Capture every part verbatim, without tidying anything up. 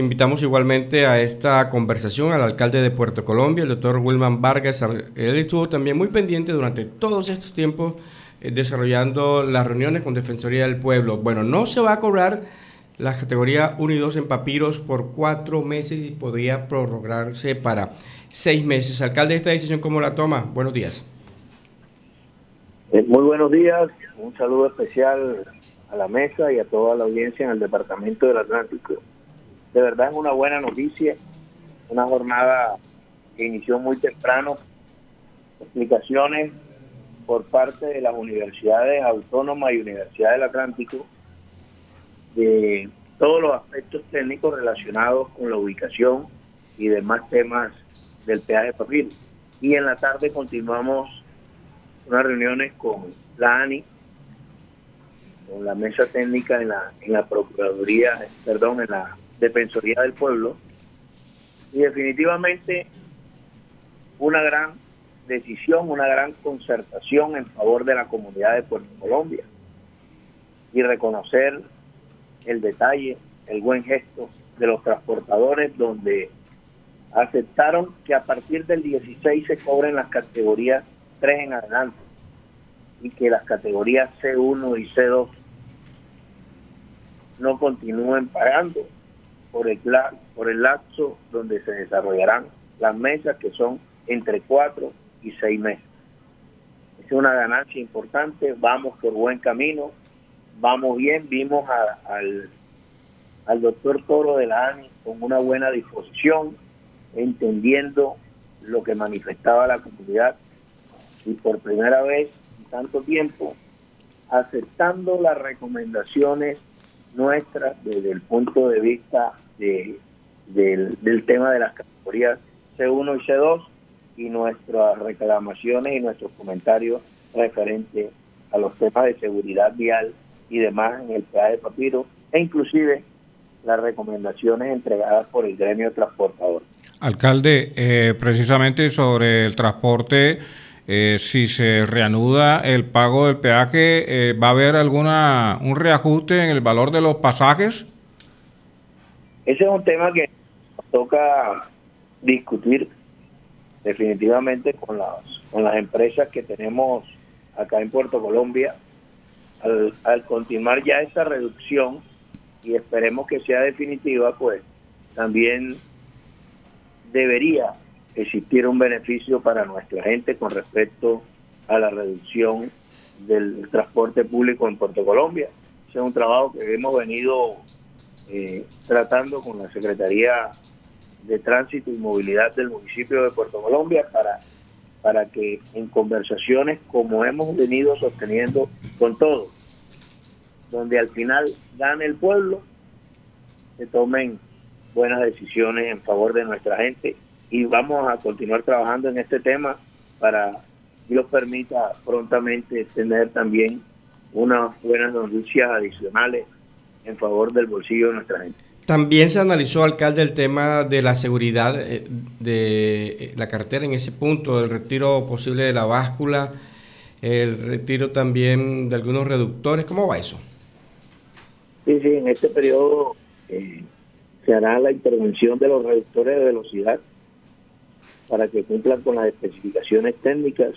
Invitamos igualmente a esta conversación al alcalde de Puerto Colombia, el doctor Wilman Vargas. Él estuvo también muy pendiente durante todos estos tiempos eh, desarrollando las reuniones con Defensoría del Pueblo. Bueno, no se va a cobrar la categoría uno y dos en papiros por cuatro meses y podría prorrogarse para seis meses. Alcalde, ¿esta decisión cómo la toma? Buenos días. Eh, muy buenos días, un saludo especial a la mesa y a toda la audiencia en el Departamento del Atlántico. De verdad es una buena noticia, una jornada que inició muy temprano, explicaciones por parte de las universidades autónomas y Universidad del Atlántico de todos los aspectos técnicos relacionados con la ubicación y demás temas del peaje papiro. Y en la tarde continuamos unas reuniones con la ANI, con la mesa técnica en la, en la Procuraduría, perdón, en la Defensoría del Pueblo, y definitivamente una gran decisión, una gran concertación en favor de la comunidad de Puerto Colombia, y reconocer el detalle, el buen gesto de los transportadores, donde aceptaron que a partir del dieciséis se cobren las categorías tres en adelante y que las categorías C uno y C dos no continúen pagando por el, por el lapso donde se desarrollarán las mesas, que son entre cuatro y seis meses. Es una ganancia importante, vamos por buen camino, vamos bien. Vimos a, al, al doctor Toro de la ANI con una buena disposición, entendiendo lo que manifestaba la comunidad y por primera vez en tanto tiempo aceptando las recomendaciones nuestras desde el punto de vista de, del, del tema de las categorías C uno y C dos y nuestras reclamaciones y nuestros comentarios referentes a los temas de seguridad vial y demás en el peaje de papiro, e inclusive las recomendaciones entregadas por el gremio de transportadores. Alcalde, eh, precisamente sobre el transporte, eh, si se reanuda el pago del peaje, eh, ¿va a haber alguna un reajuste en el valor de los pasajes? Ese es un tema que nos toca discutir definitivamente con las, con las empresas que tenemos acá en Puerto Colombia, al, al continuar ya esa reducción, y esperemos que sea definitiva, pues también debería existir un beneficio para nuestra gente con respecto a la reducción del transporte público en Puerto Colombia. Ese es un trabajo que hemos venido eh, tratando con la Secretaría de Tránsito y Movilidad del municipio de Puerto Colombia para, para que en conversaciones como hemos venido sosteniendo con todos, donde al final gane el pueblo, se tomen buenas decisiones en favor de nuestra gente, y vamos a continuar trabajando en este tema para, Dios permita, prontamente tener también unas buenas noticias adicionales en favor del bolsillo de nuestra gente. También se analizó, alcalde, el tema de la seguridad eh, de la carretera en ese punto, el retiro posible de la báscula, el retiro también de algunos reductores. ¿Cómo va eso? Sí, sí, en este periodo eh, se hará la intervención de los reductores de velocidad para que cumplan con las especificaciones técnicas,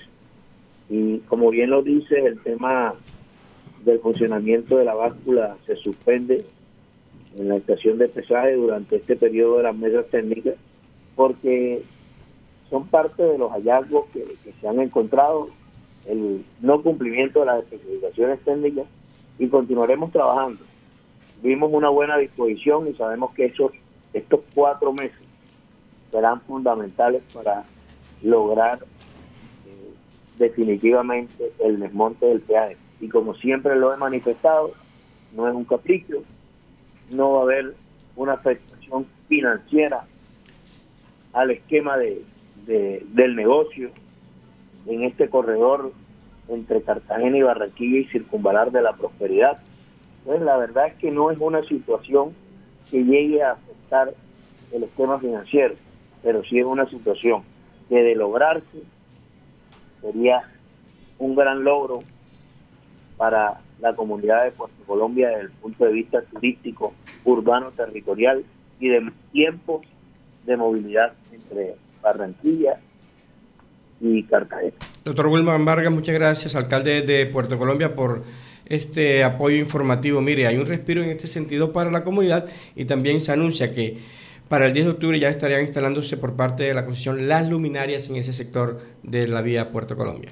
y como bien lo dice, el tema del funcionamiento de la báscula se suspende en la estación de pesaje durante este periodo de las mesas técnicas, porque son parte de los hallazgos que, que se han encontrado, el no cumplimiento de las especificaciones técnicas, y continuaremos trabajando. Vimos una buena disposición y sabemos que esos, estos cuatro meses serán fundamentales para lograr eh, definitivamente el desmonte del peaje. Y como siempre lo he manifestado, no es un capricho, no va a haber una afectación financiera al esquema de, de del negocio en este corredor entre Cartagena y Barranquilla y Circunvalar de la Prosperidad. Entonces, la verdad es que no es una situación que llegue a afectar el esquema financiero, pero sí es una situación que, de lograrse, sería un gran logro para la comunidad de Puerto Colombia desde el punto de vista turístico, urbano, territorial, y y de tiempos de movilidad entre Barranquilla y Cartagena. Doctor Wilman Vargas, muchas gracias, alcalde de Puerto Colombia, por este apoyo informativo. Mire, hay un respiro en este sentido para la comunidad y también se anuncia que para el diez de octubre ya estarían instalándose por parte de la concesión las luminarias en ese sector de la vía Puerto Colombia.